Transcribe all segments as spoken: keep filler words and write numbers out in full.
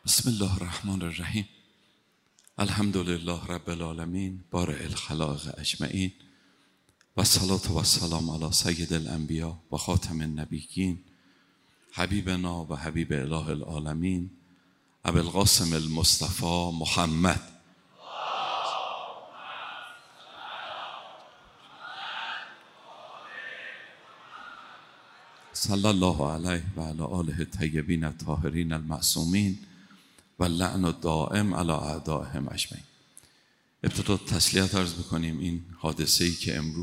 بسم الله الرحمن الرحیم. الحمد لله رب العالمین بارئ الخلائق اجمعین و الصلاة و السلام علی سید الانبیاء و خاتم النبیین حبیبنا و حبیب اله العالمین ابی القاسم المصطفى محمد صلی الله علیه و علی آله الطیبین الطاهرین المعصومین و لعن الدائم علی اعدائهم اجمعین. ابتدا تسلیت عرض بکنیم این حادثه‌ای که امروز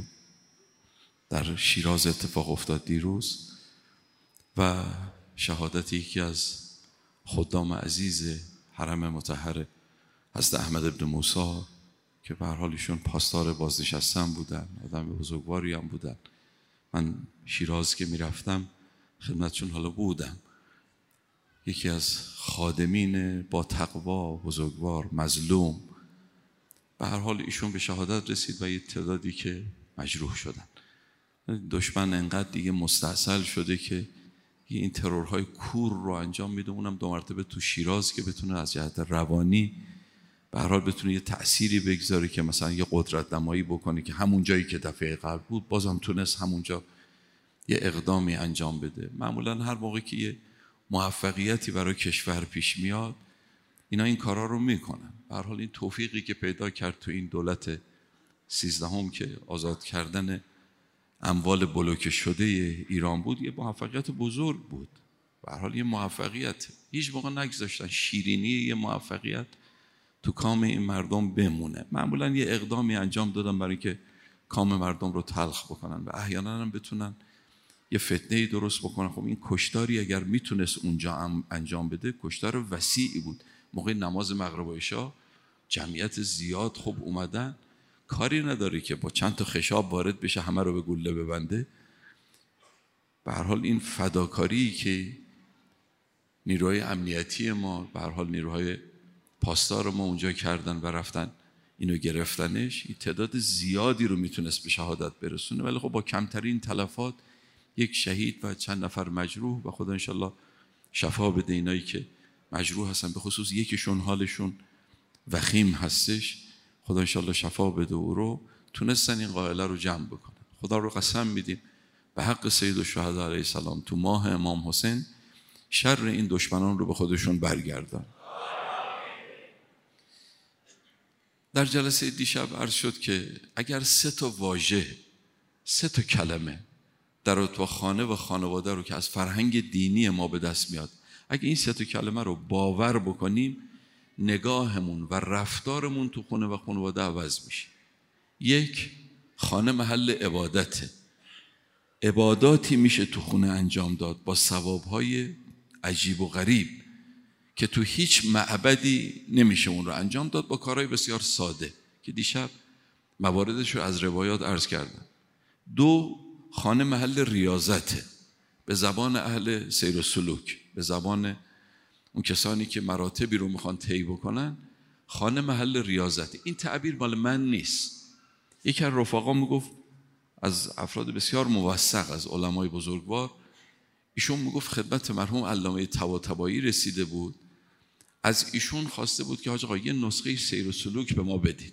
در شیراز اتفاق افتاد دیروز و شهادت یکی از خدام عزیز حرم مطهر حضرت احمد بن موسی که به هر حال ایشون پاسدار بازنشسته‌ام بودن، آدم بزرگواری هم بودن. من شیراز که میرفتم خدمتشون حالا بودم. یکی از خادمین با تقوا بزرگوار مظلوم، به هر حال ایشون به شهادت رسید و یه تعدادی که مجروح شدن. دشمن انقدر دیگه مستعسل شده که این ترورهای کور رو انجام میده، اونم دو مرتبه تو شیراز که بتونه از جهت روانی به هر حال بتونه یه تأثیری بگذاره که مثلا یه قدرت نمایی بکنه که همون جایی که دفعه قبل بود بازم تونست همونجا یه اقدامی انجام بده. معمولا هر موقع که یه موفقیتی برای کشور پیش میاد اینا این کارا رو میکنن. به هر حال این توفیقی که پیدا کرد تو این دولت سیزدهم که آزاد کردن اموال بلوکه شده ایران بود یه موفقیت بزرگ بود. به هر حال یه موفقیت هیچ موقع نگذاشتن شیرینی یه موفقیت تو کام این مردم بمونه. معمولا یه اقدامی انجام دادن برای که کام مردم رو تلخ بکنن و احیانا هم بتونن یه فتنه‌ای درست بکنن. خب این کشتاری اگر میتونست اونجا انجام بده کشتار وسیعی بود. موقع نماز مغرب و عشا جمعیت زیاد خب اومدن، کاری نداره که با چند تا خشاب وارد بشه همه رو به گوله ببنده. به هر حال این فداکاری که نیروهای امنیتی ما به هر حال نیروهای پاسدار ما اونجا کردن و رفتن اینو گرفتنش، این تعداد زیادی رو میتونست به شهادت برسونه، ولی خب با کمترین تلفات یک شهید و چند نفر مجروح و خدا انشالله شفا بده اینایی که مجروح هستن، به خصوص یکیشون حالشون وخیم هستش، خدا انشالله شفا بده او رو تونستن این قائله رو جمع بکنن. خدا رو قسم میدیم به حق سید الشهدا علیه السلام تو ماه امام حسین شر این دشمنان رو به خودشون برگردان. در جلسه دیشب عرض شد که اگر سه تا واژه سه تا کلمه در تو خانه و خانواده رو که از فرهنگ دینی ما به دست میاد، اگه این سه تا کلمه رو باور بکنیم نگاهمون و رفتارمون تو خونه و خانواده عوض میشه. یک، خانه محل عبادته، عباداتی میشه تو خونه انجام داد با ثوابهای عجیب و غریب که تو هیچ معبدی نمیشه اون رو انجام داد، با کارهای بسیار ساده که دیشب مواردش رو از روایات عرض کردم. دو، خانه محل ریاضته، به زبان اهل سیر و سلوک، به زبان اون کسانی که مراتبی رو میخوان طی بکنن، خانه محل ریاضته. این تعبیر مال من نیست، یکی از رفقا میگفت، از افراد بسیار موثق از علمای بزرگوار، ایشون میگفت خدمت مرحوم علامه طباطبایی رسیده بود، از ایشون خواسته بود که حاج آقا یه نسخه سیر و سلوک به ما بدید.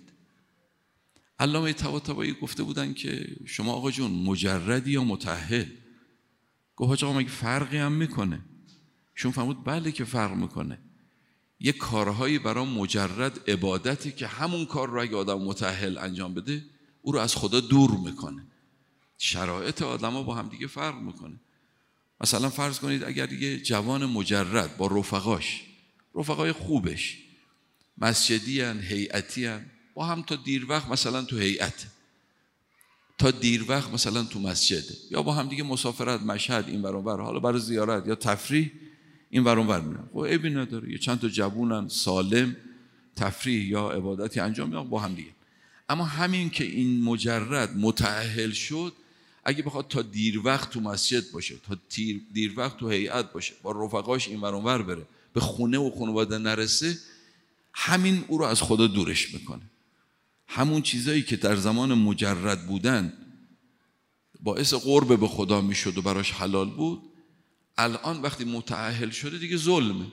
علامه طباطبایی گفته بودن که شما آقا جون مجردی یا متأهل؟ گفت حاج آقا مگه فرقی هم میکنه؟ ایشون فهمود بله که فرق میکنه. یه کارهایی برای مجرد عبادتی که همون کار رو اگه آدم متأهل انجام بده او رو از خدا دور میکنه. شرایط آدم‌ها با هم دیگه فرق میکنه. مثلا فرض کنید اگر یه جوان مجرد با رفقاش، رفقای خوبش، مسجدی ان، هیئتی ان، با هم تا دیر وقت مثلا تو هیئت، تا دیر وقت مثلا تو مسجده، یا با هم دیگه مسافرت مشهد این ور اون ور، حالا برای زیارت یا تفریح این ور اون ور میرن، خب عیبی نداره، یه چند تا جوونن سالم تفریح یا عبادتی انجام میدن با هم دیگه. اما همین که این مجرد متأهل شد، اگه بخواد تا دیر وقت تو مسجد باشه، تا دیر وقت تو هیئت باشه، با رفقاش این ور اون ور بره، به خونه و خانواده نرسه، همین او رو از خدا دورش میکنه. همون چیزایی که در زمان مجرد بودن باعث قرب به خدا میشد و براش حلال بود، الان وقتی متأهل شده دیگه ظلمه.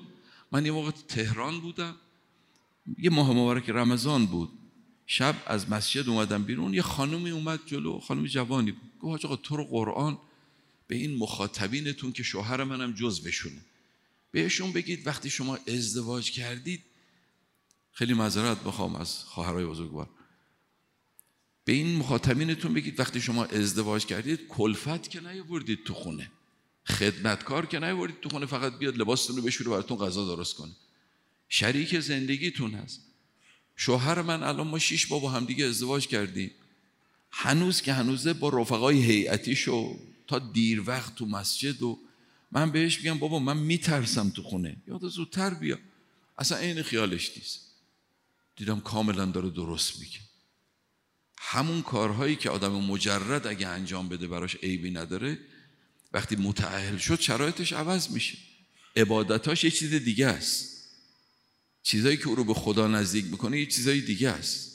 من یه موقع تهران بودم، یه ماه مبارک رمضان بود، شب از مسجد اومدم بیرون، یه خانومی اومد جلو، خانم جوانی بود، گفت حاج آقا تو رو قرآن به این مخاطبینتون که شوهر منم جزوشونه بهشون بگید وقتی شما ازدواج کردید، خیلی معذرت بخوام از خواهرای بزرگوار، به این مخاطبینتون بگید وقتی شما ازدواج کردید کلفت که نیاوردید تو خونه، خدمتکار که نیاوردید تو خونه فقط بیاد لباستون رو بشوره براتون غذا درست کنه، شریک زندگیتون هست. شوهر من الان ما شش بار با هم دیگه ازدواج کردیم، هنوز که هنوزه با رفقای هیئتیشو تا دیر وقت تو مسجد و من بهش میگم بابا من میترسم تو خونه، یاد زودتر بیا، اصلا عین خیالش نیست. دیدم کاملا داره درست میگه. همون کارهایی که آدم مجرد اگه انجام بده براش عیبی نداره، وقتی متأهل شد شرایطش عوض میشه، عبادتاش یه چیز دیگه است، چیزایی که او رو به خدا نزدیک میکنه یه چیزای دیگه است.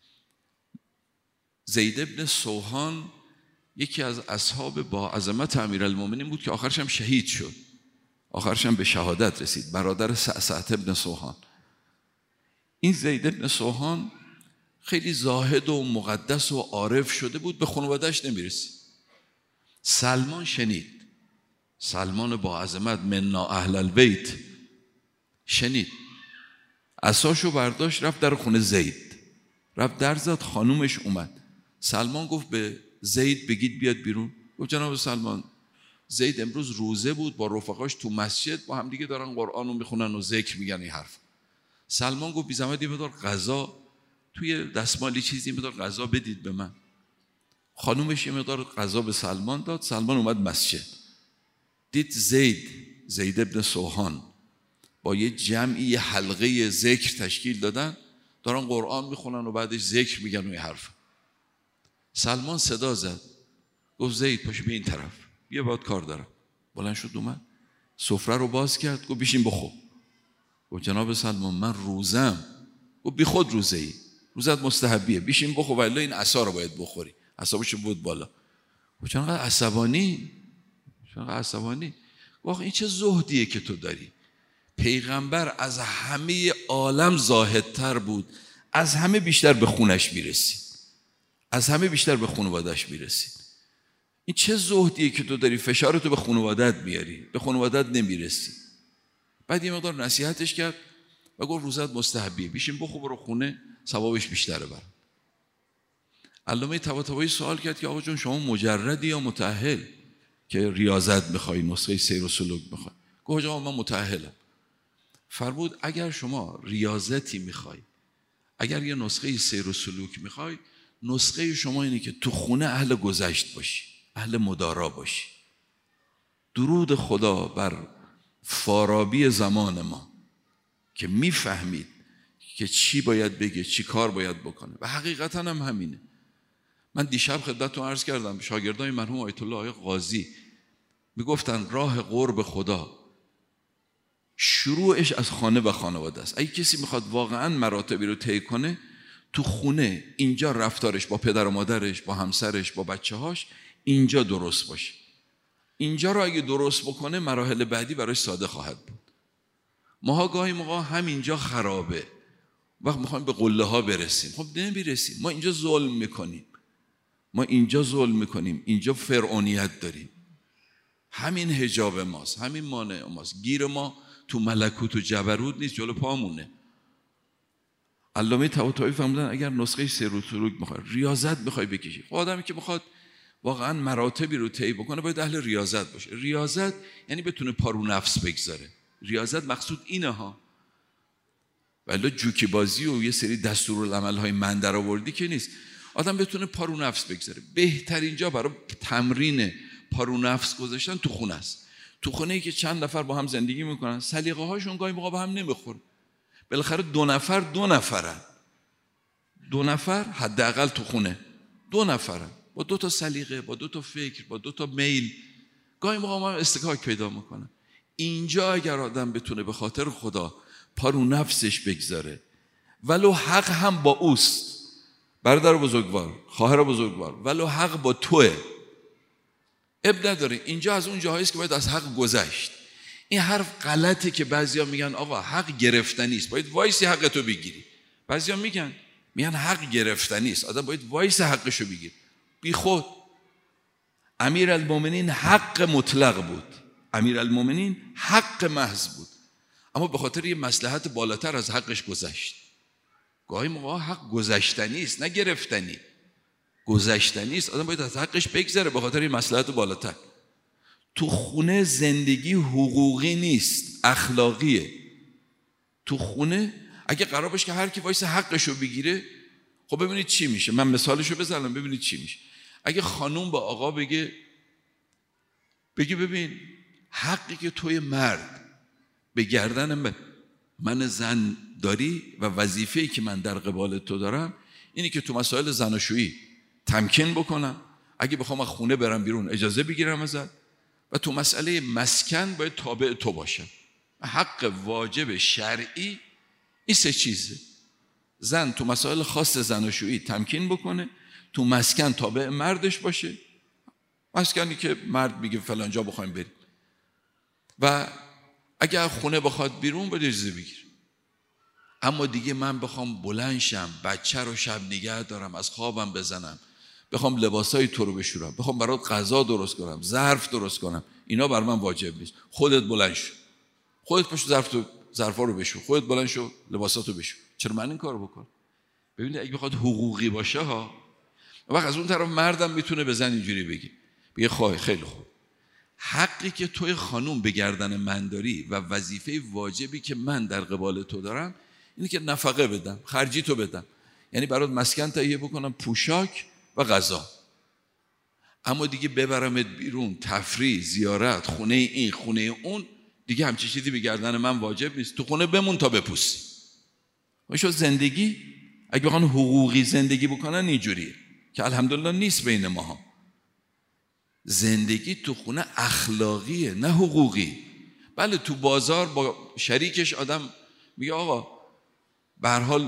زید ابن سوحان یکی از اصحاب با عظمت امیرالمومنین بود که آخرش هم شهید شد، آخرش هم به شهادت رسید، برادر سعسعة ابن سوحان. این زید ابن سوحان خیلی زاهد و مقدس و عارف شده بود، به خانواده‌اش نمیرسید. سلمان شنید، سلمان با عظمت منا اهل البیت شنید، عصاشو برداشت رفت در خونه زید، رفت در زد، خانومش اومد. سلمان گفت به زید بگید بیاد بیرون. گفت جناب سلمان زید امروز روزه بود، با رفقاش تو مسجد با هم دیگه دارن قرآن رو میخونن و ذکر میگن این حرف. سلمان گفت بی زحمت یه مقدار غذا توی دستمالی چیزی یه مقدار غذا بدید به من. خانومش یه مقدار غذا به سلمان داد. سلمان اومد مسجد، دید زید زید ابن سوحان با یه جمعی حلقه ذکر تشکیل دادن، دارن قرآن میخونن و بعدش ذکر میگن و این حرف. سلمان صدا زد، گفت زید پاشو بیا این طرف، بیا باید کار دارم. بلند شد اومد، سفره رو باز کرد، گفت بشین بخور. گفت جناب سلمان من روزم. گفت بی خود روزه ای، روزت مستحبیه، بشین بخور ولی این عصا رو باید بخوری. عصابش بود بالا. گفت چرا انقدر عصبانی؟ چرا انقدر عصبانی؟ گفت این چه زهدیه که تو داری؟ پیغمبر از همه عالم زاهدتر بود، از همه بیشتر به خونش میرسید، از همه بیشتر به خانواده‌اش میرسید. این چه زهدیه که تو داری فشارتو به خانواده‌ات میاری، به خانواده‌ات نمیرسی. بعد یه مقدار نصیحتش کرد و گفت روزت مستحبیه، بشین بخور برو خونه، ثوابش بیشتره بر. علامه طباطبایی سوال کرد که آقا جون شما مجردی یا متأهل که ریاضت میخوای، نسخه سیر و سلوک میخوای؟ گفت آقا من متأهلم. فرمود اگر شما ریاضتی میخوای، اگر یه نسخه سیر و سلوک میخوای، نسخه شما اینه که تو خونه اهل گذشت باشی، اهل مدارا باشی. درود خدا بر فارابی زمان ما که میفهمید که چی باید بگه، چی کار باید بکنه و حقیقتا هم همینه. من دیشب خدمتتون عرض کردم شاگردای مرحوم آیت الله آقای قاضی میگفتن راه قرب خدا شروعش از خانه و خانواده است. اگه کسی میخواد واقعا مراتبی رو طی کنه، تو خونه اینجا رفتارش با پدر و مادرش، با همسرش، با بچه هاش اینجا درست باشه. اینجا رو اگه درست بکنه مراحل بعدی براش ساده خواهد بود. ماها گاهی موقع همینجا خرابه، وقت میخوایم به قله ها برسیم، خب نمیرسیم. ما اینجا ظلم میکنیم، ما اینجا ظلم میکنیم، اینجا فرعونیت داریم. همین حجاب ماست، همین مانع ماست. گیر ما تو ملکوت و جبروت نیست، جلو پامونه. علامه طباطبایی فرمودن اگر نسخه سیر و سلوک میخوای، ریاضت میخوای بکشی، خب آدمی که میخواد واقعا مراتبی رو طی بکنه باید اهل ریاضت باشه. ریاضت یعنی بتونه پارو نفس بگذاره. ریاضت مقصود اینه ها، ولی جوکی بازی و یه سری دستورالعمل های من در آوردی که نیست. آدم بتونه پارو نفس بگذاره. بهترین جا برای تمرین پارو نفس گذاشتن تو خونه است. تو خونه ای که چند نفر با هم زندگی میکنن، سلیقه هاشون گاهی موقع با هم نمیخوره. بالاخره دو نفر دو نفرن، دو نفر حداقل تو خونه دو نفرن، با دو تا سلیقه، با دو تا فکر، با دو تا میل، گاهی موقع هم استکاک پیدا میکنن. اینجا اگر آدم بتونه به خاطر خدا پارو نفسش بگذاره، ولو حق هم با اوست، برادر بزرگوار، خواهر بزرگوار، ولو حق با توه، اب نداره. اینجا از اون جاهاییست که باید از حق گذشت. این حرف غلطه که بعضیا میگن آقا حق گرفتنی است، باید وایسی حقتو بگیری. بعضیا میگن میگن حق گرفتنی است، آدم باید وایس حقشو بگیره. بی خود. امیرالمومنین حق مطلق بود، امیرالمومنین حق محض بود، اما به خاطر یه مصلحت بالاتر از حقش گذشت. گاهی موقع حق گذشتنی است نه گرفتنی، گذشتنی است، آدم باید از حقش بگذره به خاطر یه مصلحت بالاتر. تو خونه زندگی حقوقی نیست، اخلاقیه. تو خونه اگه قرار باشه که هر کی وایس حقشو بگیره، خب ببینید چی میشه. من مثالشو بزنم ببینید چی میشه. اگه خانوم با آقا بگه بگه ببین حقی که توی مرد به گردن من, من زن داری و وظیفه‌ای که من در قبال تو دارم اینی که تو مسائل زناشویی تمکین بکنم، اگه بخوام از خونه برم بیرون اجازه بگیرم ازت، و تو مسئله مسکن باید تابع تو باشم. حق واجب شرعی این سه چیزه. زن تو مسائل خاص زناشویی تمکین بکنه، تو مسکن تابع مردش باشه، مسکنی که مرد میگه فلان جا بخوایم بریم، و اگر خونه بخواد بیرون باید اجازه بگیر. اما دیگه من بخوام بلند شم بچه رو شب نگه دارم، از خوابم بزنم، بخوام لباسای تو رو بشورم، بخوام برات غذا درست کنم، ظرف درست کنم، اینا بر من واجب نیست. خودت بلند شو، خودت پشت ظرف تو ظرفا رو بشور، خودت بلند شو لباساتو بشور. چرا من این کارو بکنم؟ ببینید اگه بخواد حقوقی باشه ها، وقت از اون طرف مردم میتونه به زن اینجوری بگه بگه خواهی خیلی خوب، حقی که توی خانوم به گردن من داری و وظیفه واجبی که من در قبال تو دارم اینه که نفقه بدم، خرجی تو بدم، یعنی برات مسکن تهیه بکنم، پوشاک و غذا. اما دیگه ببرمت بیرون، تفریح، زیارت، خونه این خونه اون، دیگه همچین چیزی به گردن من واجب نیست. تو خونه بمون تا بپوسی. میشه زندگی اگه بخوان حقوقی زندگی بکنن اینجوریه که الحمدلله نیست بین ماها. زندگی تو خونه اخلاقیه نه حقوقی. بله تو بازار با شریکش آدم میگه آقا به هر حال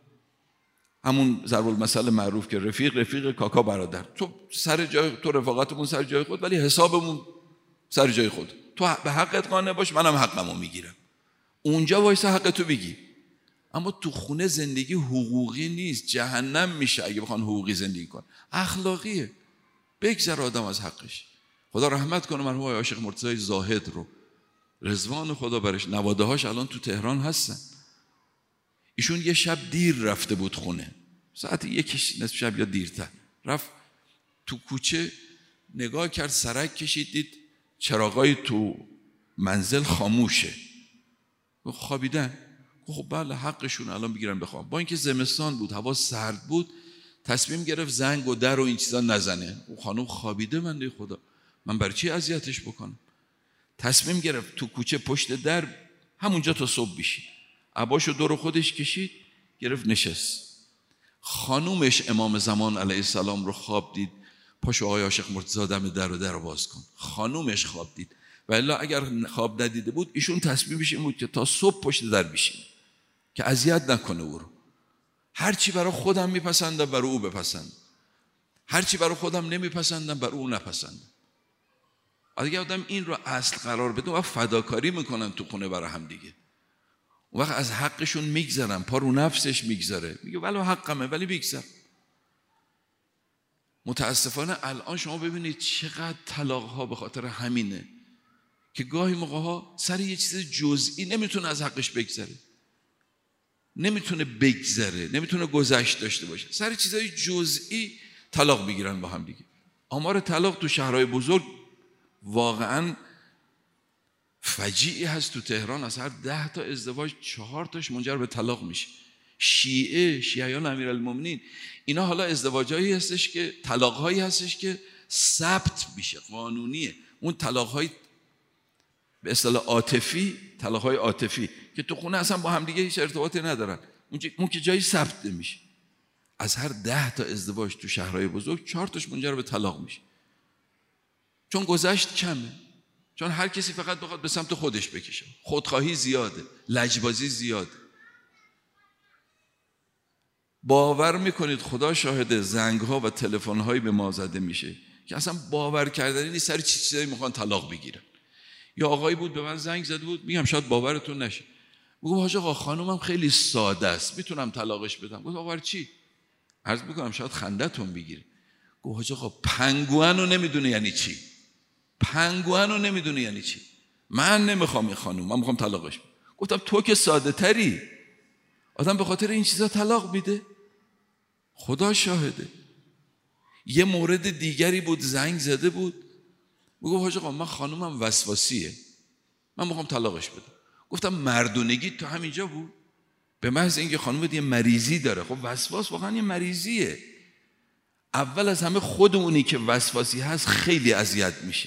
همون ضرب المثل معروف که رفیق رفیق کاکا برادر، تو سر جای تو رفاقتمون سر جای خود ولی حسابمون سر جای خود، تو به حقت قانع باش منم حقمو میگیرم، اونجا وایسا حقتو بگی. اما تو خونه زندگی حقوقی نیست، جهنم میشه اگه بخوان حقوقی زندگی کن، اخلاقیه. بگذر آدم از حقش. خدا رحمت کنه مرحوم آقای عاشق مرتضی زاهد رو، رضوان خدا برش، نواده هاش الان تو تهران هستن. ایشون یه شب دیر رفته بود خونه، ساعت یکش نصف شب یا دیرتر رفت تو کوچه، نگاه کرد سرک کشید، دید چراغای تو منزل خاموشه، خوابیدن. خب بله حقشون الان بگیرن بخوام. با اینکه زمستان بود هوا سرد بود تصمیم گرفت زنگ و در و این چیزا نزنه. او خانم خوابیده، بنده خدا من برای چی اذیتش بکنم؟ تصمیم گرفت تو کوچه پشت در همونجا تا صبح بشید، عباشو دور خودش کشید، گرفت نشست. خانومش امام زمان علیه السلام رو خواب دید، پاشو آقای عاشق مرتضی دم در و در باز کن. خانومش خواب دید، و الا اگر خواب ندیده بود ایشون تصمیمش این بود که تا صبح پشت در بشینه که اذیت نکنه او رو. هر چی برای خودم میپسندم برای او بپسند، هر چی برای خودم نمیپسندم برای او نپسندم. اگه آدم این رو اصل قرار بده و فداکاری میکنن تو خونه برای هم دیگه، اون وقت از حقشون میگذرن، پا رو نفسش میگذره، میگه ولو حقمه ولی بگذر. متاسفانه الان شما ببینید چقدر طلاق ها به خاطر همینه که گاهی موقع ها سر یه چیز جزئی نمیتونه از حقش بگذره، نمیتونه بگذره، نمیتونه گذشت داشته باشه، سر چیزای جزئی طلاق بگیرن با هم دیگه. آمار طلاق تو شهرهای بزرگ واقعا فجیعی هست. تو تهران از هر ده تا ازدواج چهار تاش منجر به طلاق میشه. شیعه شیعیان امیرالمومنین اینا حالا ازدواجایی هستش که طلاقهایی هستش که ثبت میشه، قانونیه. اون طلاقهای به اصطلاح عاطفی، طلاقهای عاطفی که تو خونه اصلا با هم دیگه هیچ ارتباطی ندارن، اون که جایی ثبت نمیشه. از هر ده تا ازدواج تو شهرهای بزرگ چهار تاش منجر به طلاق میشه، چون گذشت کمه، چون هر کسی فقط بخواد به سمت خودش بکشه، خودخواهی زیاده، لجبازی زیاده. باور میکنید خدا شاهد زنگ ها و تلفن هایی به ما زده میشه که اصلا باور کردنی نیست، سر چی چیزایی میخوان طلاق بگیرن. یا آقایی بود به من زنگ زده بود، میگم شاید باورتون نشه، میگم حاج آقا خانومم خیلی ساده است، میتونم طلاقش بدم. گفتم آقا چی؟ عرض میکنم شاید خندتون بگیره. گفت حاج آقا پنگوئن رو نمیدونه یعنی چی؟ پنگوئن رو نمیدونه یعنی چی؟ من نمیخوام این خانوم، من میخوام طلاقش بدم. گفتم تو که ساده تری، آدم به خاطر این چیزا طلاق میده؟ خدا شاهده. یه مورد دیگری بود، زنگ زده بود، میگه حاج آقا من خانومم وسواسیه، من میخوام طلاقش بدم. گفتم مردونگی تو همینجا بود؟ به محض اینکه خانومت یه مریضی داره. خب وسواس واقعا یه مریضیه. اول از همه خود اونی که وسواسی هست خیلی اذیت میشه،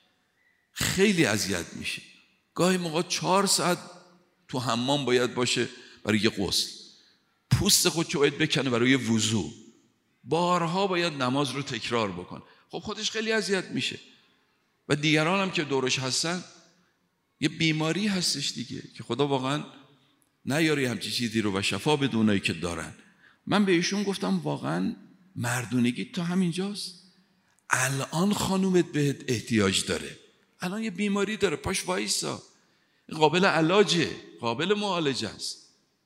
خیلی اذیت میشه. گاهی موقع چهار ساعت تو حمام باید باشه برای یه غسل، پوست خودشو باید بکنه برای وضو، بارها باید نماز رو تکرار بکن. خب خودش خیلی اذیت میشه. و دیگران هم که دورش هستن، یه بیماری هستش دیگه که خدا واقعا نیاره همچی چیزی رو و شفا بده اونایی که دارن. من به ایشون گفتم واقعا مردونگی تا همینجاست؟ الان خانومت بهت احتیاج داره، الان یه بیماری داره، پاش وایسا، قابل علاجه، قابل معالجه است،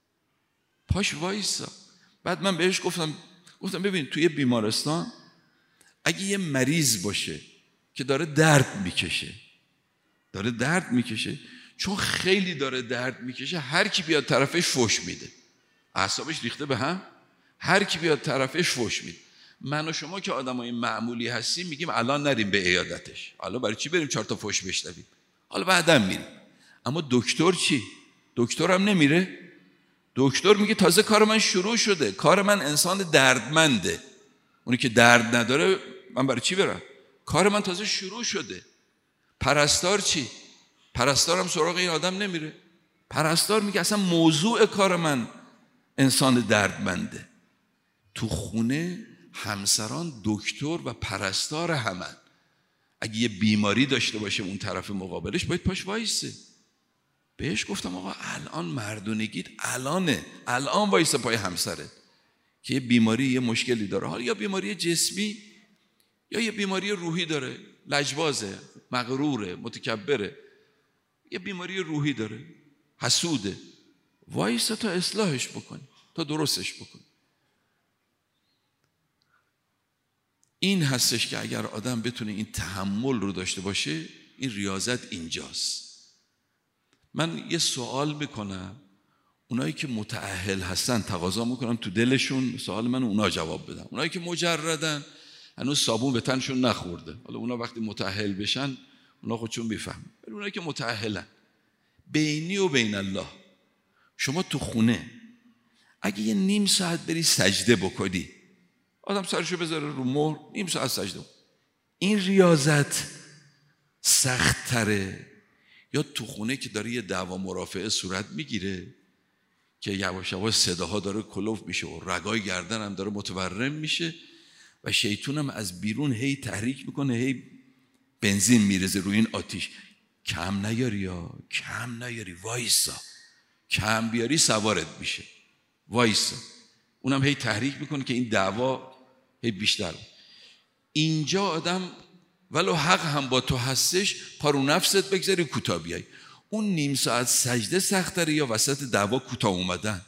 پاش وایسا. بعد من بهش گفتم گفتم ببین توی بیمارستان اگه یه مریض باشه که داره درد میکشه، داره درد میکشه، چون خیلی داره درد میکشه، هر کی بیاد طرفش فوش میده، اعصابش ریخته به هم، هر کی بیاد طرفش فوش میده. من و شما که آدمای معمولی هستیم میگیم الان نریم به عیادتش، حالا برای چی بریم چهار تا فوش بشنویم، حالا بعداً میریم. اما دکتر چی؟ دکتر هم نمیره. دکتر میگه تازه کار من شروع شده، کار من انسان دردمنده، اونی که درد نداره من برای چی برم؟ کار من تازه شروع شده. پرستار چی؟ پرستار هم سراغ این آدم نمیره. پرستار میگه اصلا موضوع کار من انسان دردمنده. تو خونه همسران دکتر و پرستار همن. اگه یه بیماری داشته باشه اون طرف مقابلش باید پاش وایسه. بهش گفتم آقا الان مردونگیت الانه، الان وایسه پای همسرت که یه بیماری، یه مشکلی داره، حالا یا بیماری جسمی یا یه بیماری روحی داره، لجبازه، مغروره، متکبره، یه بیماری روحی داره، حسوده، وایسه تا اصلاحش بکنی، تا درستش بکنی. این هستش که اگر آدم بتونه این تحمل رو داشته باشه، این ریاضت اینجاست. من یه سوال میکنم، اونایی که متأهل هستن تقاضا میکنم تو دلشون سوال من اونا جواب بدن. اونایی که مجردن هنوز صابون به تنشون نخورده، حالا اونا وقتی متأهل بشن اونا خودشون میفهمن. ولی اونایی که متأهلن، بینی و بین الله، شما تو خونه اگه یه نیم ساعت بری سجده بکنی، آدم سرشو بذاره رو مهر نیم ساعت سجده، این ریاضت سخت تره یا تو خونه که داره یه دعوا مرافعه صورت میگیره که یواش یواش صداها داره کلوف میشه و رگای گردن هم داره متورم میشه و شیطون هم از بیرون هی تحریک میکنه، هی بنزین میرزه روی این آتیش. کم نیاری یا کم نیاری، وایسا، کم بیاری سوارت میشه، وایسا. اونم هی تحریک میکنه که این دعوا هی بیشتر. اینجا آدم ولو حق هم با تو هستش پارو نفست بگذاری کوتاه بیای. اون نیم ساعت سجده سخت‌تره یا وسط دعوا کوتاه اومدن؟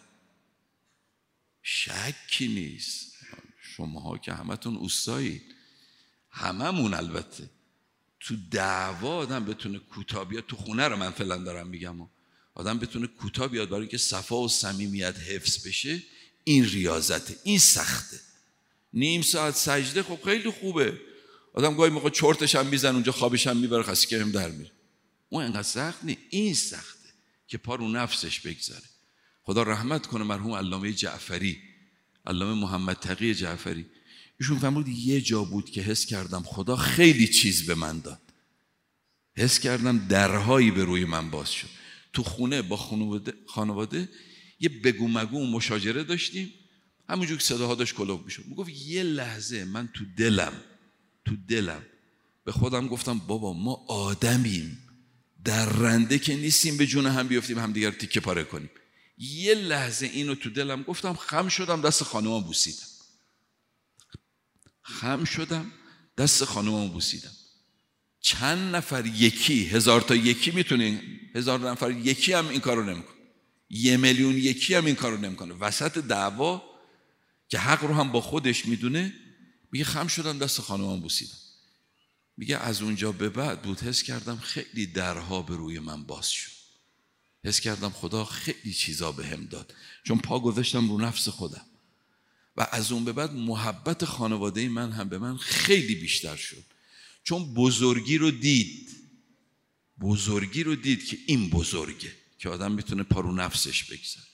شکی نیست. شماها که همتون اوستایید، هممون البته، تو دعوا آدم بتونه کوتاه بیاد، تو خونه رو من فعلا دارم میگم، آدم بتونه کوتاه بیاد برای اینکه صفا و صمیمیت حفظ بشه، این ریاضته، این سخته. نیم ساعت سجده خب خیلی خوبه، آدم گاهی موقع چرتش هم میزن اونجا، خوابش هم میبره، خاصی که هم در میره. اون انقدر سخت نیست، این سخته که پا رو نفسش بگذاره. خدا رحمت کنه مرحوم علامه جعفری، علامه محمد تقی جعفری، ایشون فرمود یه جا بود که حس کردم خدا خیلی چیز به من داد، حس کردم درهایی به روی من باز شد. تو خونه با خانواده, خانواده یه بگو مگو و مشاجره داشتیم، همونجور که صداها داشت کلوب میشد. میگفت یه لحظه من تو دلم تو دلم به خودم گفتم بابا ما آدمیم، در رنده که نیستیم به جون هم بیافتیم هم دیگر تیکه پاره کنیم. یه لحظه اینو تو دلم گفتم، خم شدم دست خانومم بوسیدم، خم شدم دست خانومم بوسیدم. چند نفر یکی، هزار تا یکی میتونه، هزار نفر یکی هم این کارو نمیکنه، یه میلیون یکی هم این کارو نمیکنه. وسط دعوا که حق رو هم با خودش میدونه میگه خم شدم دست خانومم بوسیدم. میگه از اونجا به بعد بود حس کردم خیلی درها به روی من باز شد، حس کردم خدا خیلی چیزا به هم داد چون پا گذاشتم رو نفس خودم و از اون به بعد محبت خانواده من هم به من خیلی بیشتر شد چون بزرگی رو دید، بزرگی رو دید که این بزرگه که آدم میتونه پا رو نفسش بگذاره.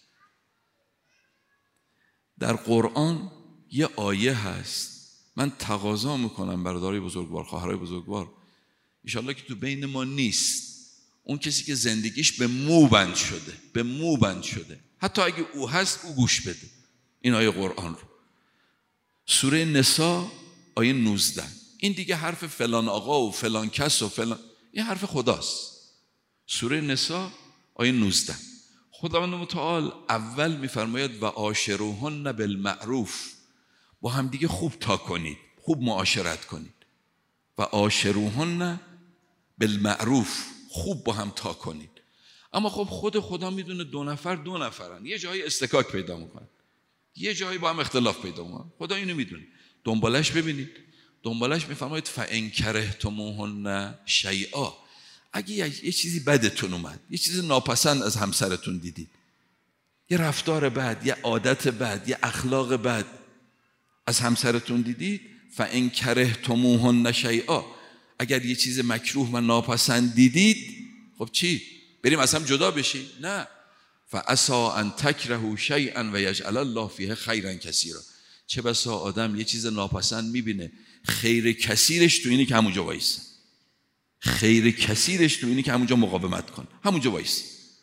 در قرآن یه آیه هست، من تقاضا میکنم برادرای بزرگوار، خواهرای بزرگوار، انشالله که تو بین ما نیست اون کسی که زندگیش به مو بند شده، به مو بند شده، حتی اگه او هست او گوش بده این آیه قرآن رو. سوره نساء آیه نوزده. این دیگه حرف فلان آقا و فلان کس و فلان، این حرف خداست. سوره نساء آیه نوزده. خداوند متعال اول میفرماید و عاشروهن بالمعروف، با هم دیگه خوب تا کنید، خوب معاشرت کنید. و عاشروهن بالمعروف، خوب با هم تا کنید. اما خب خود خدا میدونه دو نفر دو نفرن، یه جایی استکاک پیدا میکنن، یه جایی با هم اختلاف پیدا میکنن، خدا اینو میدونه. دنبالش ببینید، دنبالش میفرماید فان کرهتموهن شیئا، اگه یه چیزی بدتون اومد، یه چیزی ناپسند از همسرتون دیدید، یه رفتار بد، یه عادت بد، یه اخلاق بد از همسرتون دیدید، فان کرهتموهن شیئا، اگر یه چیز مکروه و ناپسند دیدید، خب چی؟ بریم از هم جدا بشیم؟ نه. فعسى ان تکرهوا شیئا و یجعل الله فیه خیرا کثیرا. چه بسا آدم یه چیز ناپسند میبینه، خیر کثیرش تو اینه که همونجا وایسه، خیر کثیرش تو اینه که همونجا مقاومت کن، همونجا وایسه.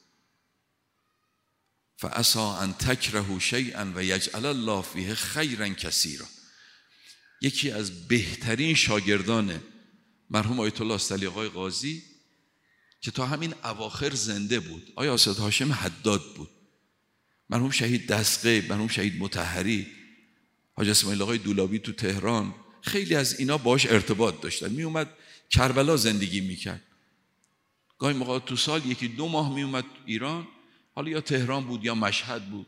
فعسى ان تکرهوا شیئا و یجعل الله فیه خیرا کثیرا. یکی از بهترین شاگردان مرحوم آیت الله استعلی آقای قاضی که تا همین اواخر زنده بود، آیا استاد هاشم حداد بود، مرحوم شهید دستقی، مرحوم شهید مطهری، حاج اسماعیل آقای دولابی تو تهران، خیلی از اینا باش ارتباط داشتن. می اومد کربلا زندگی میکرد، گاهی موقع تو سال یکی دو ماه می اومد ایران، حالا یا تهران بود یا مشهد بود.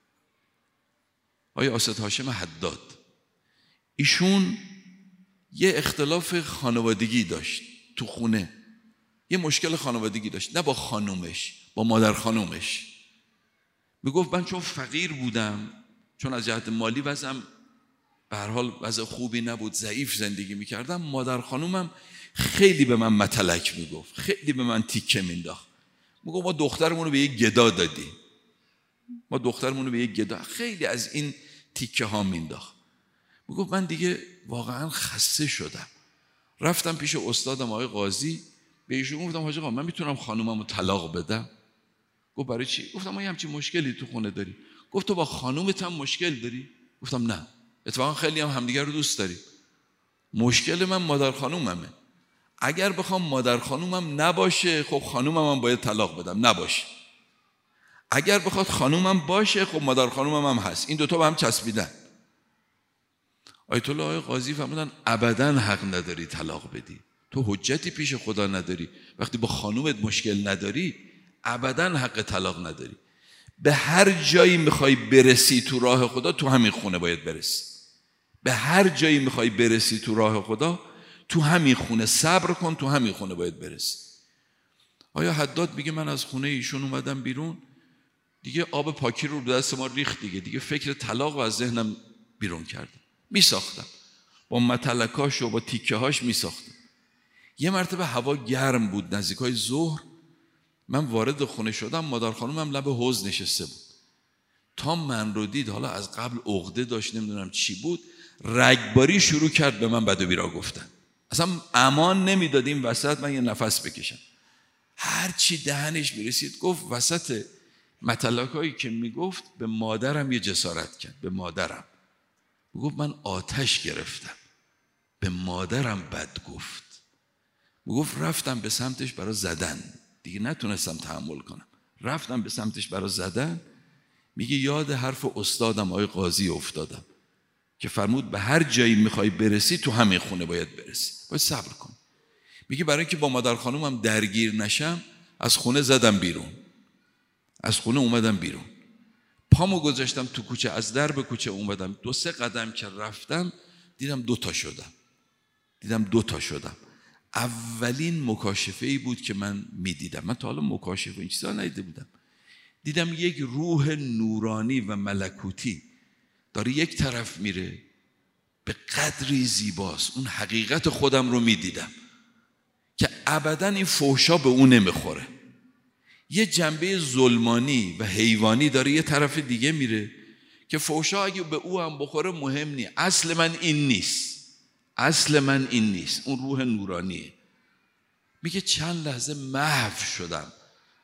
آیا استاد هاشم حداد، ایشون یه اختلاف خانوادگی داشت تو خونه، یه مشکل خانوادگی داشت، نه با خانومش، با مادر خانومش. میگفت من چون فقیر بودم، چون از جهت مالی وضعم به هر حال وضع خوبی نبود، ضعیف زندگی میکردم، مادر خانومم خیلی به من متلک میگفت، خیلی به من تیکه مینداخت. میگفت ما دخترمون رو به یک گدا دادیم، ما دخترمون رو به یک گدا، خیلی از این تیکه ها مینداخت. میگفت من دیگه واقعا خسته شدم، رفتم پیش استادم آقای قاضی، به ایشون گفتم حاج آقا من میتونم خانوممو طلاق بدم؟ گفت برای چی؟ گفتم ما یه همچین مشکلی تو خونه داری. گفت تو با خانومت هم مشکل داری؟ گفتم نه، اتفاقا خیلی هم همدیگر رو دوست داریم، مشکل من مادر خانوممه، اگر بخوام مادر خانومم نباشه خب خانومم هم باید طلاق بدم، نباشه. اگر بخواد خانومم باشه خب مادر خانومم هم هست، این دوتا با هم چسبیدن. آیت الله آقای قاضی فرمودن ابداً حق نداری طلاق بدی، تو حجتی پیش خدا نداری، وقتی با خانومت مشکل نداری ابداً حق طلاق نداری. به هر جایی میخوای برسی تو راه خدا تو همین خونه باید برسی، به هر جایی میخوای برسی تو راه خدا تو همین خونه صبر کن، تو همین خونه باید برسی. آیا حداد میگه من از خونه ایشون اومدم بیرون، دیگه آب پاکی رو دست ما ریخت، دیگه دیگه فکر طلاق از ذهنم بیرون کردم، میساختم با متلکاش و با تیکه هاش میساختم. یه مرتبه هوا گرم بود، نزدیکای ظهر، من وارد خونه شدم، مادر خانومم لب حوض نشسته بود، تا من رو دید، حالا از قبل عقده داشت نمیدونم چی بود، رگباری شروع کرد به من بد و بیرا گفتن، اصلا امان نمیدادیم وسط من یه نفس بکشم. هر چی دهنش میرسید گفت، وسط متلکایی که میگفت به مادرم یه جسارت کرد، به مادرم میگفت من آتش گرفتم، به مادرم بد گفت. میگفت رفتم به سمتش برای زدن، دیگه نتونستم تحمل کنم، رفتم به سمتش برای زدن. میگه یاد حرف استادم آقای قاضی افتادم که فرمود به هر جایی میخوای برسی تو همین خونه باید برسی، باید صبر کن. میگه برای اینکه با مادر خانومم درگیر نشم از خونه زدم بیرون، از خونه اومدم بیرون، پامو گذاشتم تو کوچه، از در به کوچه اومدم، دو سه قدم که رفتم دیدم دو تا شدم دیدم دو تا شدم. اولین مکاشفه ای بود که من میدیدم. من تا حالا مکاشفه این چیزا ندیده بودم. دیدم یک روح نورانی و ملکوتی داره یک طرف میره، به قدری زیباست. اون حقیقت خودم رو میدیدم که ابدا این فحشا به اون نمیخوره. یه جنبه ظلمانی و حیوانی داره یه طرف دیگه میره که فحشا اگه به او هم بخوره مهم نیست. اصل من این نیست، اصل من این نیست. اون روح نورانیه. میگه چند لحظه محو شدم.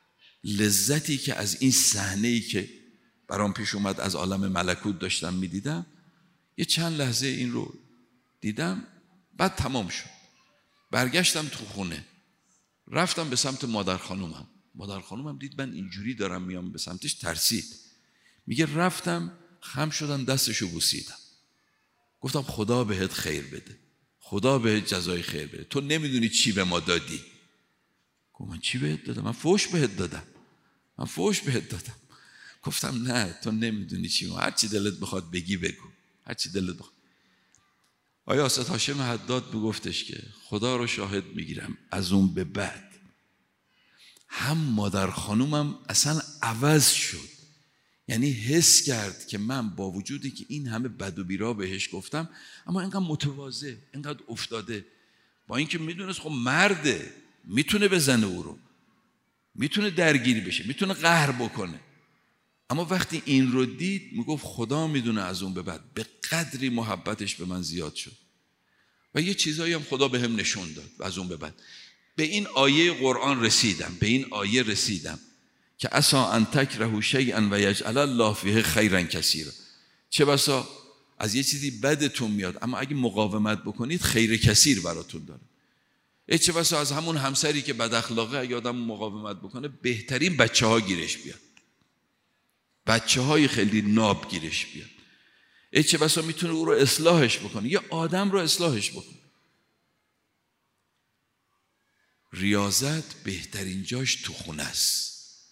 لذتی که از این صحنه‌ای که برام پیش اومد از عالم ملکوت داشتم میدیدم، یه چند لحظه این رو دیدم، بعد تمام شد. برگشتم تو خونه، رفتم به سمت مادر خانومم. مادر خانومم دید من اینجوری دارم میام به سمتش، ترسید. میگه رفتم خم شدم دستشو بوسیدم، گفتم خدا بهت خیر بده، خدا بهت جزای خیر بده، تو نمیدونی چی به ما دادی. گفت من چی بهت دادم؟ من فحش بهت دادم، من فحش بهت دادم. گفتم نه تو نمیدونی چی، هر چی دلت بخواد بگی بگو، هر چی دلت بخواد. آیا استاد هاشم حداد بگفتش که خدا رو شاهد میگیرم از اون به بعد هم مادر خانومم اصلا عوض شد. یعنی حس کرد که من با وجودی که این همه بد و بیرا بهش گفتم، اما اینقدر متواضع، اینقدر افتاده، با اینکه میدونست خب مرده، میتونه بزنه او رو، میتونه درگیری بشه، میتونه قهر بکنه، اما وقتی این رو دید میگفت خدا میدونه از اون به بعد به قدری محبتش به من زیاد شد و یه چیزایی هم خدا به هم نشون داد. و از اون به بعد به این آیه قرآن رسیدم، به این آیه رسیدم که عسی ان تکرهوا شیئا و یجعل الله فیه خیرا کثیرا. چه بسا از یه چیزی بدتون میاد اما اگه مقاومت بکنید خیر کثیر براتون داره. چه بسا از همون همسری که بد اخلاقه اگه آدم مقاومت بکنه بهترین بچه ها گیرش بیاد، بچه های خیلی ناب گیرش بیاد. چه بسا میتونه او رو اصلاحش بکنه، یه آدم رو اصلاحش بکنه. ریاضت بهترین جاش تو خونه است.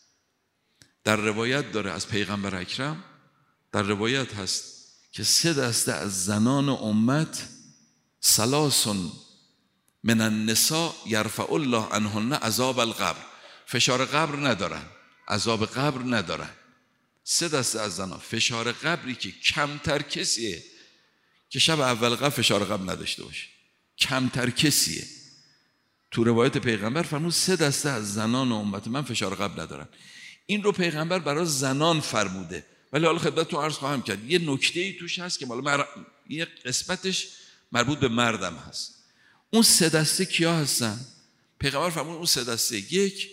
در روایت داره از پیغمبر اکرم، در روایت هست که سه دسته از زنان امت سلاسون من النساء یرفع الله عنهن عذاب القبر، فشار قبر ندارن، عذاب قبر ندارن. سه دسته از زنان، فشار قبری که کمتر کسیه که شب اول قبر فشار قبر نداشته باشه، کمتر کسیه. تو روایت پیغمبر فرمود سه دسته از زنان امت من فشار قبر ندارن. این رو پیغمبر برای زنان فرموده، ولی حالا خدمتتون عرض خواهم کرد یه نکته‌ای توش هست که مر... یه قسمتش مربوط به مردم هست. اون سه دسته کیا هستن؟ پیغمبر فرمود اون سه دسته، یک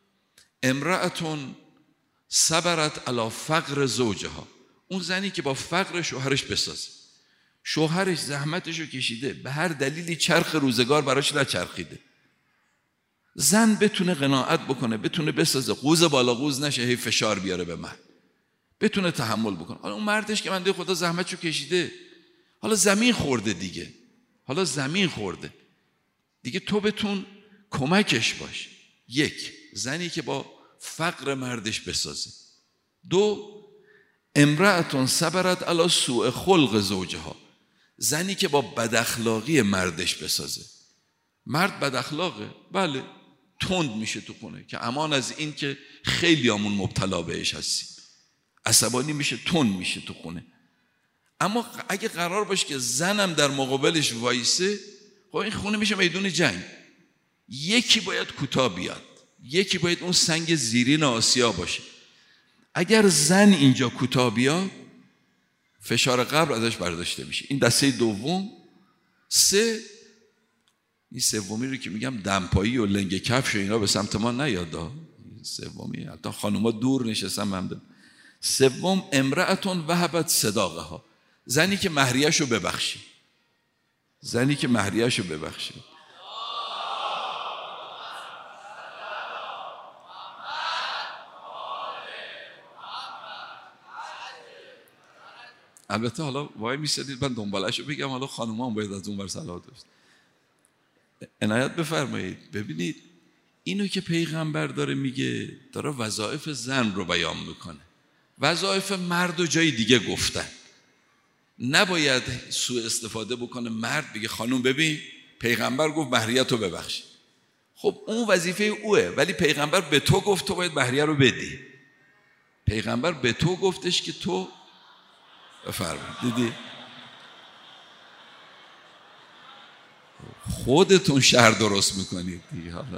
امرأتون صبرت علی فقر زوجها، اون زنی که با فقر شوهرش بسازه، شوهرش زحمتشو کشیده، به هر دلیلی چرخ روزگار براش نچرخیده، زن بتونه قناعت بکنه، بتونه بسازه، قوز بالا قوز نشه هی فشار بیاره به مرد، بتونه تحمل بکنه. حالا اون مردش که من ده خدا زحمتشو کشیده، حالا زمین خورده دیگه، حالا زمین خورده دیگه، تو بتون کمکش باش. یک، زنی که با فقر مردش بسازه. دو، امرأتون صبرت علی سوء خلق زوجها، زنی که با بداخلاقی مردش بسازه. مرد بداخلاقه، بله، تند میشه تو خونه که امان از این که خیلی همون مبتلا بهش هستیم، عصبانی میشه، تند میشه تو خونه. اما اگه قرار باشه که زنم در مقابلش وایسه، خب این خونه میشه میدون جنگ. یکی باید کوتاه بیاد، یکی باید اون سنگ زیرین آسیا باشه. اگر زن اینجا کوتاه بیاد فشار قبر ازش برداشته میشه. این دسته دوم. سه، این سومی رو که میگم دمپایی و لنگ کفش و اینا به سمت ما نیادا، سومی حتی خانوما دور نشستن ممدن. سوم امرأتون وهبت صداقها، زنی که مهریه‌ش رو ببخشه، زنی که مهریه‌ش رو ببخشه. البته حالا وای میسادید من دنبالش رو بگم، حالا خانوما هم باید از اون بر صلاح داشت. عنایت بفرمایید. ببینید اینو که پیغمبر داره میگه، داره وظایف زن رو بیان میکنه. وظایف مرد و جای دیگه گفتن. نباید سوء استفاده بکنه مرد بگه خانوم ببین پیغمبر گفت مهریه تو ببخش. خب اون وظیفه اوه، ولی پیغمبر به تو گفت تو باید مهریه رو بدی. پیغمبر به تو گفتش که تو بفرمایید. دیدی خودتون شر درست میکنید دیگه. حالا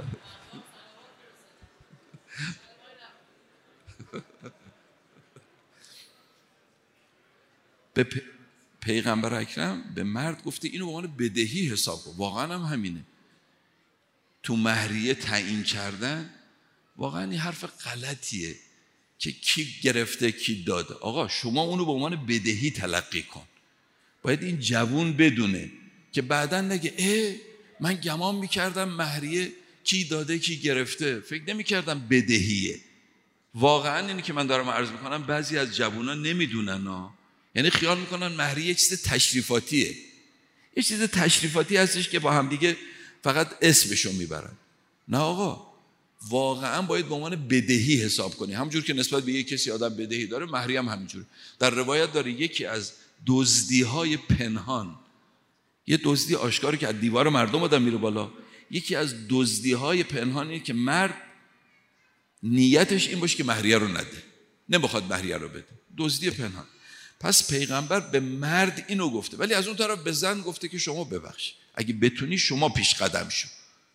به پ... پیغمبر اکرم به مرد گفته اینو به عنوان بدهی حساب کن. واقعا هم همینه. تو مهریه تعیین کردن واقعا این حرف غلطیه که کی گرفته کی داده. آقا شما اونو به عنوان بدهی تلقی کن. باید این جوون بدونه که بعداً نگه اه من گمان میکردم مهریه کی داده کی گرفته، فکر نمیکردم بدهیه. واقعا اینی که من دارم عرض میکنم بعضی از جوونا نمیدونن ها. یعنی خیال میکنن مهریه یه چیز تشریفاتیه. یه چیز تشریفاتی هستش که با هم دیگه فقط اسمشو میبرن. نه آقا، واقعا باید به عنوان بدهی حساب کنی. همونجور که نسبت به یک کسی آدم بدهی داره، مهریه هم همینجوره. در روایت داره یکی از دزدی‌های پنهان، یه دزدی آشکاری که از دیوار مردم آدم میره بالا، یکی از دزدی‌های پنهانی که مرد نیتش این باشه که مهریه رو نده، نمیخواد مهریه رو بده، دزدی پنهان. پس پیغمبر به مرد اینو گفته، ولی از اون طرف به زن گفته که شما ببخش، اگه بتونی شما پیش قدم شو.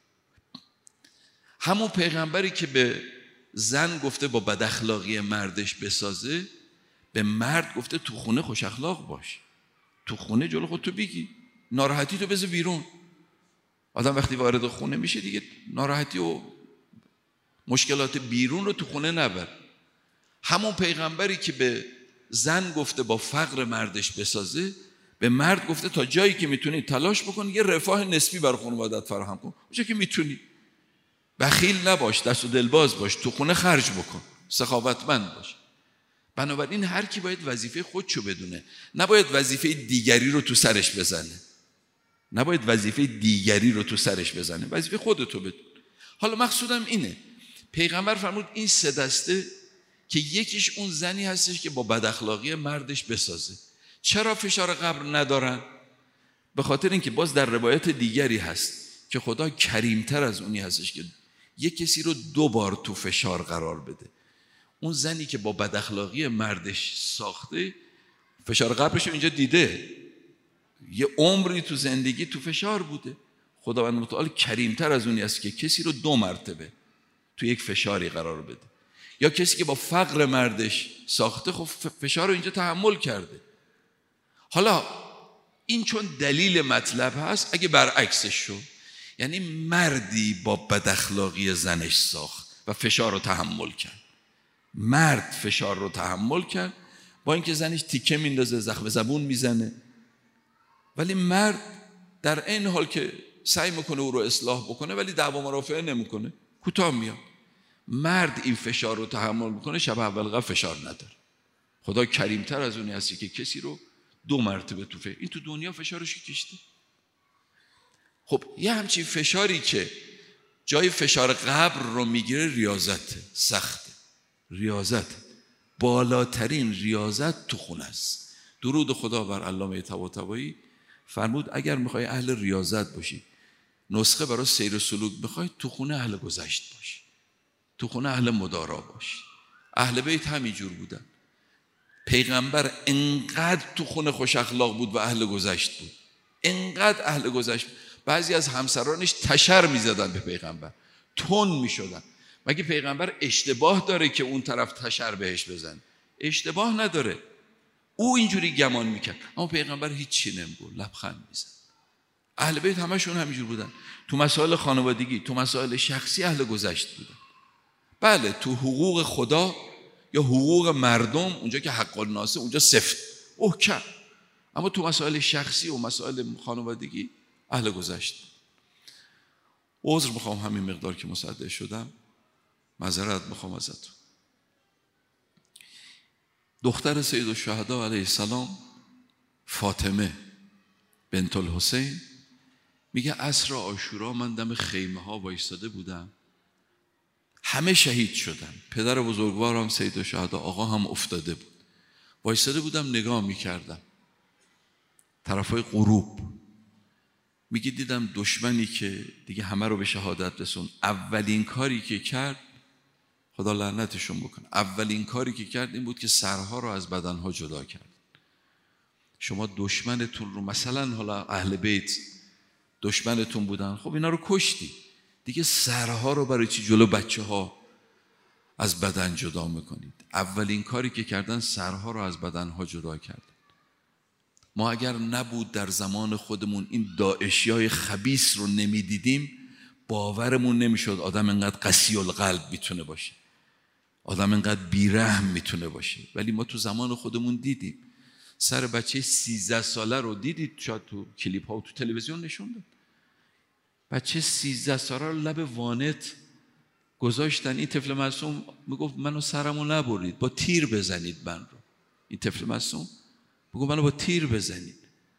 همون پیغمبری که به زن گفته با بد اخلاقی مردش بسازه، به مرد گفته تو خونه خوش اخلاق باش، تو خونه جلو خودتو بگی، ناراحتی تو بذار بیرون. آدم وقتی وارد خونه میشه دیگه ناراحتی و مشکلات بیرون رو تو خونه نبر. همون پیغمبری که به زن گفته با فقر مردش بسازه، به مرد گفته تا جایی که میتونی تلاش بکن یه رفاه نسبی برای خانواده‌ات فراهم کن، اونجا که میتونی. بخیل نباش، دست و دلباز باش، تو خونه خرج بکن، سخاوتمند باش. بنابراین هر کی باید وظیفه خودشو بدونه، نباید وظیفه دیگری رو تو سرش بزنه. نباید وظیفه دیگری رو تو سرش بزنه، وظیفه خودتو بدون. حالا مقصودم اینه، پیغمبر فرمود این سه دسته که یکیش اون زنی هستش که با بد اخلاقی مردش بسازه. چرا فشار قبر ندارن؟ به خاطر اینکه باز در روایت دیگری هست که خدا کریمتر از اونی هستش که یک کسی رو دو بار تو فشار قرار بده. اون زنی که با بد اخلاقی مردش ساخته، فشار قبرش رو اینجا دیده، یه عمری تو زندگی تو فشار بوده. خداوند متعال کریمتر از اونی است که کسی رو دو مرتبه تو یک فشاری قرار بده. یا کسی که با فقر مردش ساخته، خب فشار رو اینجا تحمل کرده. حالا این چون دلیل مطلب هست، اگه برعکسش شد، یعنی مردی با بد اخلاقی زنش ساخت و فشار رو تحمل کرد، مرد فشار رو تحمل کرد با اینکه زنش تیکه میندازه، زخم زبون میزنه، ولی مرد در این حال که سعی میکنه او رو اصلاح بکنه ولی دعوا مرافعه نمیکنه، کوتاه میاد. مرد این فشار رو تحمل میکنه، شب اول قبل فشار نداره. خدا کریمتر از اونی هستی که کسی رو دو مرتبه تو فشار، این تو دنیا فشارش کشته. خب یه همچین فشاری که جای فشار قبر رو میگیره، ریاضت سخته. ریاضت بالاترین ریاضت تو خونه است. درود خدا بر علامه طباطبایی فرمود اگر میخوای اهل ریاضت باشی، نسخه برای سیر و سلوک بخوای، تو خونه اهل گذشت باشی، تو خونه اهل مدارا باشی. اهل بیت همینجور بودن. پیغمبر انقدر تو خونه خوش اخلاق بود و اهل گذشت بود، انقدر اهل گذشت. بعضی از همسرانش تشر میزدن به پیغمبر، تون میشدن. مگه پیغمبر اشتباه داره که اون طرف تشر بهش بزن؟ اشتباه نداره، او اینجوری گمان میکرد، اما پیغمبر هیچی نمیگفت، لبخند میزد. اهل بیت همشون همینجور بودن. تو مسائل خانوادگی، تو مسائل شخصی اهل گذشت بودن. بله تو حقوق خدا یا حقوق مردم، اونجا که حق الناس، اونجا سفت اوکر، اما تو مسائل شخصی و مسائل خانوادگی اهل گذشت. عذر میخوام همین مقدار که مصدق شدم، معذرت میخوام ازتون. دختر سید الشهدا علیه السلام، فاطمه بنت الحسین، میگه عصر عاشورا من دم خیمه ها وایساده بودم، همه شهید شدن، پدر بزرگوارم سید الشهدا آقا هم افتاده بود، وایساده بودم نگاه میکردم طرفای غروب. میگه دیدم دشمنی که دیگه همه رو به شهادت رسون، اولین کاری که کرد، خدا لعنتشون بکنه، اولین کاری که کرد این بود که سرها رو از بدنها جدا کرد. شما دشمنتون رو، مثلا حالا اهل بیت دشمنتون بودن، خب اینا رو کشتی دیگه، سرها رو برای چی جلو بچه ها از بدن جدا میکنید؟ اولین کاری که کردن سرها رو از بدنها جدا کردن. ما اگر نبود در زمان خودمون این داعشیای خبیث رو نمیدیدیم، باورمون نمیشد آدم انقدر قسی القلب میتونه باشه، آدم انقدر بیرحم میتونه باشه. ولی ما تو زمان خودمون دیدیم. سر بچه سیزده ساله رو دیدید، شاید تو کلیپ ها و تو تلویزیون نشون داد، بچه سیزده ساله رو لب وانت گذاشتن. این طفل معصوم میگفت منو سرمو نبرید، با تیر بزنید من رو. این طفل معصوم میگفت منو با تیر بزنید.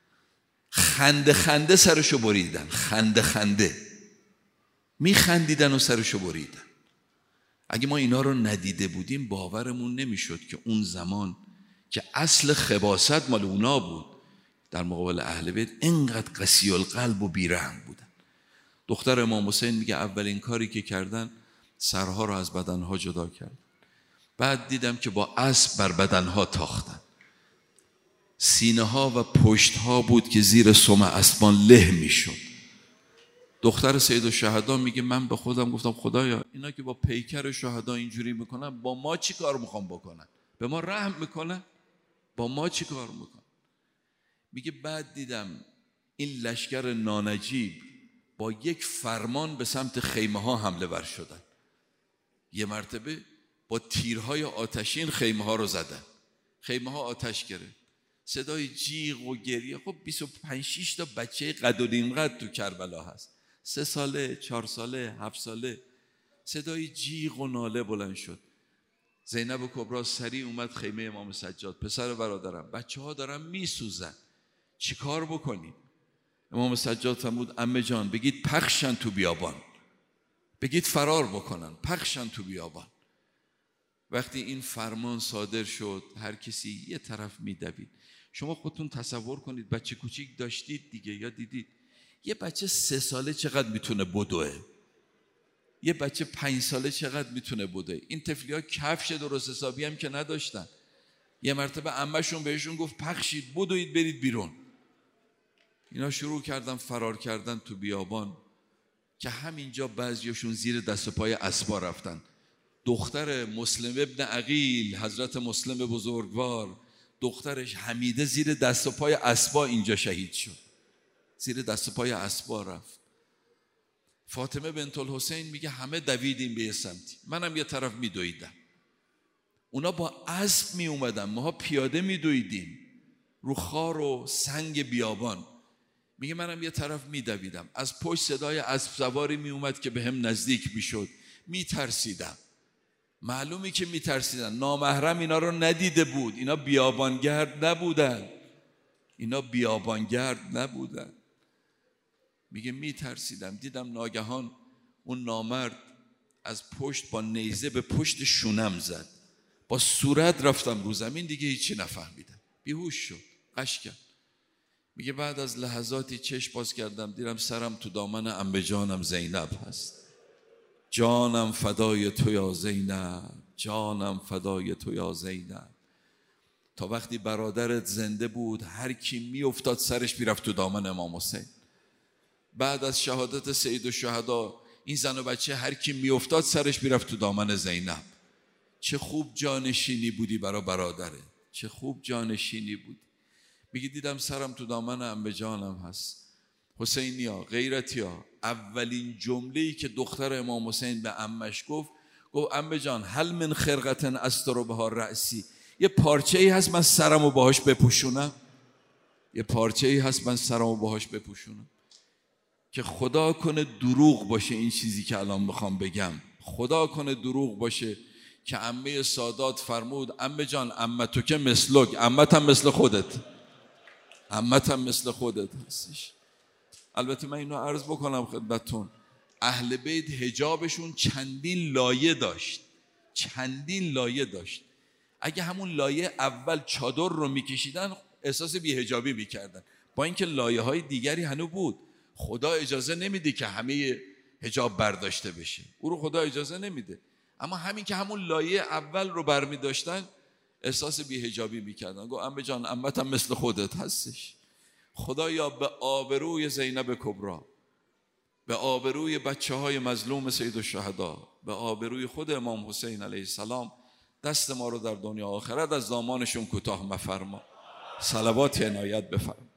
خنده خنده سرشو بریدن، خنده خنده میخندیدن و سرشو بریدن. اگه ما اینا رو ندیده بودیم باورمون نمیشد که اون زمان که اصل خباثت مال اونا بود، در مقابل اهل بیت اینقدر قسی القلب و بیرحم بودن. دختر امام حسین میگه اولین کاری که کردن سرها رو از بدنها جدا کرد. بعد دیدم که با اسب بر بدنها تاختن، سینه ها و پشت ها بود که زیر سم اسبان له میشد. دختر سید الشهدا میگه من به خودم گفتم خدایا اینا که با پیکر شهدا اینجوری میکنن، با ما چی کار میخوام بکنن؟ به ما رحم میکنن؟ با ما چی کار میکنن؟ میگه بعد دیدم این لشکر نانجیب با یک فرمان به سمت خیمه ها حمله ور شدن. یه مرتبه با تیرهای آتشین خیمه ها رو زدن، خیمه ها آتش گرفت، صدای جیغ و گریه. خب بیست و پنج شش تا بچه قد و نیم قد تو کربلا هست، سه ساله، چهار ساله، هفت ساله. صدای جیغ و ناله بلند شد. زینب کبرا سریع اومد خیمه امام سجاد، پسر برادرم بچه ها دارن میسوزن، چی کار بکنیم؟ امام سجاد فرمود عمه جان بگید پخشن تو بیابان، بگید فرار بکنن، پخشن تو بیابان. وقتی این فرمان صادر شد هر کسی یه طرف میدوید. شما خودتون تصور کنید بچه کوچیک داشتید دیگه یا دیدید، یه بچه سه ساله چقدر میتونه بدوه، یه بچه پنج ساله چقدر میتونه بدوه. این طفلی ها کفش درست حسابی هم که نداشتن. یه مرتبه عمه‌شون بهشون گفت پخشید بدوید برید بیرون. اینا شروع کردن فرار کردن تو بیابان که همینجا بعضیاشون زیر دست و پای اسبا رفتن. دختر مسلم ابن عقیل، حضرت مسلم بزرگوار، دخترش حمیده زیر دست و پای اسبا اینجا شهید شد، زیر دست و پای اسبا رفت. فاطمه بنت الحسین میگه همه دویدیم به یه سمتی، منم یه طرف میدویدم. اونا با اسب می اومدن، ماها پیاده میدویدیم رو خار و سنگ بیابان. میگه منم یه طرف میدویدم، از پشت صدای اسب سواری می اومد که به هم نزدیک میشد، میترسیدم. معلومی که میترسیدن، نامحرم اینا رو ندیده بود، اینا بیابانگرد نبودن، اینا بیابانگرد نبودن. میگه میترسیدم. دیدم ناگهان اون نامرد از پشت با نیزه به پشت شونم زد، با صورت رفتم رو زمین، دیگه هیچی نفهمیدم، بیهوش شد، غش کرد. میگه بعد از لحظاتی چشم باز کردم دیدم سرم تو دامن عمه جانم زینب هست. جانم فدای تو یا زینب، جانم فدای تو یا زینب. تا وقتی برادرت زنده بود هر کی می افتاد سرش میرفت تو دامن امام حسین. بعد از شهادت سید الشهدا این زن و بچه هر کی می افتاد سرش میرفت تو دامن زینب. چه خوب جانشینی بودی برای برادره، چه خوب جانشینی بودی. میگی دیدم سرم تو دامن عمه جانم هست. حسینیا، غیرتیا، اولین جمله‌ای که دختر امام حسین به عمش گفت، گفت عمه جان هل من خرقتن استر بها رأسی، یه پارچه‌ای هست من سرمو باهاش بپوشونم، یه پارچه‌ای هست من سرمو باهاش بپوشونم. که خدا کنه دروغ باشه این چیزی که الان میخوام بگم، خدا کنه دروغ باشه که عمه سادات فرمود عمه جان عمه تو که مثلک، عمت هم مثل خودت، عمت هم مثل خودت هستش. البته من اینو عرض بکنم خدمتتون، اهل بیت حجابشون چندین لایه داشت، چندین لایه داشت. اگه همون لایه اول چادر رو میکشیدن احساس بی‌حجابی میکردن، با اینکه لایه های دیگری هنوز بود. خدا اجازه نمیده که همه حجاب برداشته بشه، او رو خدا اجازه نمیده، اما همین که همون لایه اول رو برمی داشتن احساس بی‌حجابی میکردن. گفت عمه جان عمتم مثل خودت هستش. خدایا به آبروی زینب کبری، به آبروی بچه های مظلوم سید الشهدا، به آبروی خود امام حسین علیه السلام دست ما رو در دنیا آخرت از دامانشون کوتاه مفرما. صلوات عنایت بفرما.